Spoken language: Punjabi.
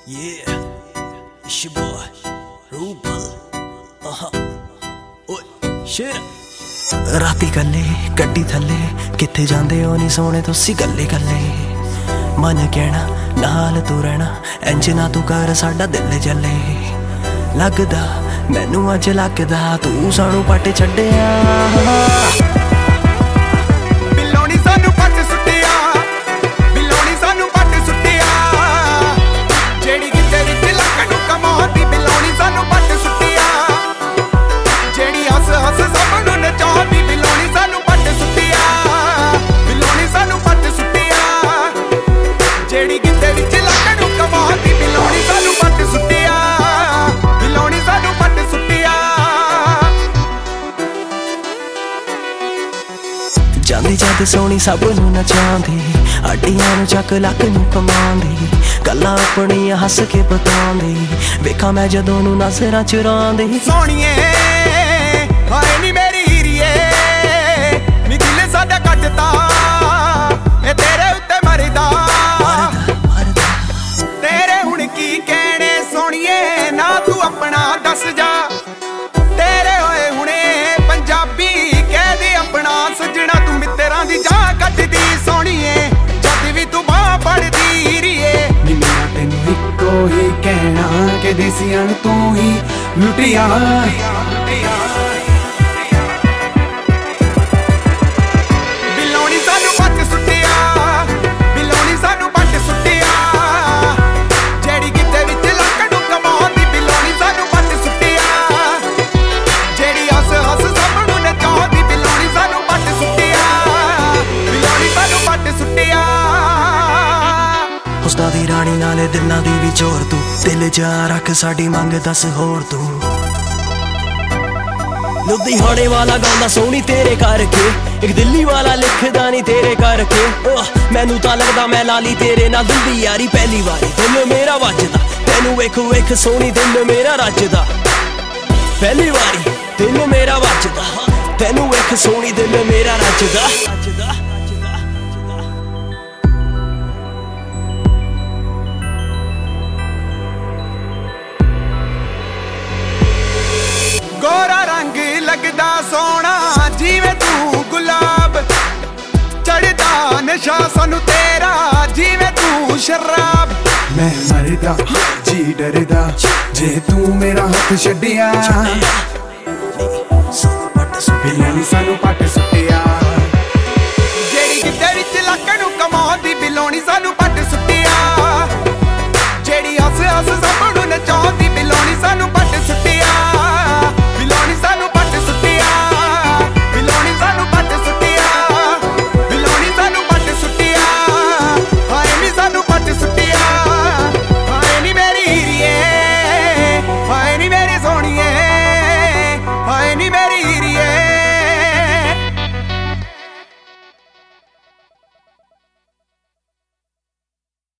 Yeah, it's your boy, Rupal. Oi, shit. राती कल्ले गड्डी थल्ले किथे जांदे हो नी सोने तुसी गल्ले गल्ले मन कहना नाल तू रहना इंज ना तू कर साडा दिल जले लगदा मैनू अज लगदा तू सानू पट छड्डिया ਜਾਂਦੀ ਜਦ ਸੋਹਣੀ ਸਭ ਨੂੰ ਨਚਾਉਂਦੀ ਅੱਡੀਆਂ ਨੂੰ ਚੱਕ ਲੱਕ ਨੂੰ ਕਮਾਉਂਦੀ ਗੱਲਾਂ ਆਪਣੀਆਂ ਹੱਸ ਕੇ ਬਤਾਉਂਦੀ ਵੇਖਾਂ ਮੈਂ ਜਦੋਂ ਨੂੰ ਨਜ਼ਰਾਂ ਚੁਰਾਉਂਦੀ ਸੋਹਣੀਏ ਹਾਏ ਨੀ ਮੇਰੀ ਹੀਰੀਏ ਨੀ ਦਿਲ ਸਾਡਾ ਕੱਟਦਾ ਇਹ ਤੇਰੇ ਉੱਤੇ ਮਰਦਾ ਤੇਰੇ ਹੁਣ ਕੀ ਕਹਿਣੇ ਸੋਹਣੀਏ ਨਾ ਤੂੰ ਆਪਣਾ ਦੱਸ ਜਾ ਤੇਰੇ ਹੋਏ ਹੁਣੇ ਪੰਜਾਬੀ ਕਹਿ ਦੇ ਆਪਣਾ ਸੱਜਣਾ ਦੀ ਜਾ ਕੱਟਦੀ ਸੋਹਣੀਏ ਜਦ ਵੀ ਤੂੰ ਬਾਹ ਪੜਦੀ ਰੀਏ ਨੀ ਮੇਰਾ ਤੈਨੂੰ ਇੱਕੋ ਹੀ ਕਹਿਣਾ ਕਿ ਦੇਸੀਆਂ ਨੂੰ ਤੂੰ ਹੀ ਲੁੱਟਿਆ ਬਿਲੋਣੀ ਸਾਨੂੰ ਪੱਟ ਸੁੱਟਿਆ ਬਿਲੋਣੀ ਸਾਨੂੰ ਪੱਟ ਸੁੱਟਿਆ ਜਿਹੜੀ ਕਿਤੇ ਵਿੱਚ ਲੱਕ ਨੂੰ ਕਮਾਉਂਦੀ ਬਿਲੋਣੀ ਸਾਨੂੰ ਪੱਟ ਸੁੱਟਿਆ ਜਿਹੜੀ ਹੱਸ ਹੱਸ ਸਭ ਨੂੰ ਨਚਾਉਂਦੀ ਬਿਲੋਣੀ ਸਾਨੂੰ ਪੱਟ ਸੁੱਟਿਆ ਹੁਸਨਾ ਦੀ ਰਾਣੀ ਨਾਲੇ ਦਿਲਾਂ ਦੀ ਵੀ ਚੋਰ ਤੂੰ ਦਿਲ ਜਾ ਰੱਖ ਸਾਡੀ ਮੰਗ ਦੱਸ ਹੋਰ ਤੂੰ ਲੁਧਿਆਣੇ ਵਾਲਾ ਗਾਉਂਦਾ ਸੋਹਣੀ ਤੇਰੇ ਕਰਕੇ ਇੱਕ ਦਿੱਲੀ ਵਾਲਾ ਲਿਖਦਾ ਨਹੀਂ ਤੇਰੇ ਕਰਕੇ ਮੈਨੂੰ ਤਾਂ ਲੱਗਦਾ ਮੈਂ ਲਾਲੀ ਤੇਰੇ ਨਾਲ ਦਿੰਦੀ ਯਾਰੀ ਪਹਿਲੀ ਵਾਰੀ ਦਿਲ ਮੇਰਾ ਵੱਜਦਾ ਤੈਨੂੰ ਵੇਖ ਵੇਖ ਸੋਹਣੀ ਦਿਲ ਮੇਰਾ ਰੱਜਦਾ ਪਹਿਲੀ ਵਾਰੀ ਦਿਲ ਮੇਰਾ ਵੱਜਦਾ ਤੈਨੂੰ ਵੇਖ ਸੋਹਣੀ ਦਿਲ ਮੇਰਾ ਰੱਜਦਾ ਗੋਰਾ ਰੰਗ ਲੱਗਦਾ ਸੋਹਣਾ ਜਿਵੇਂ ਤੂੰ ਗੁਲਾਬ ਚੜਦਾ ਨਸ਼ਾ ਸਾਨੂੰ ਤੇਰਾ ਜਿਵੇਂ ਤੂੰ ਸ਼ਰਾਬ ਮੈਂ ਮਰਦਾ ਜੀ ਡਰਦਾ ਜੇ ਤੂੰ ਮੇਰਾ ਹੱਥ ਛੱਡਿਆ ਬਿਲੋਣੀ ਸਾਨੂੰ ਪੱਟ ਸੁੱਟਿਆ ਜਿਹੜੀ ਕਿਤੇ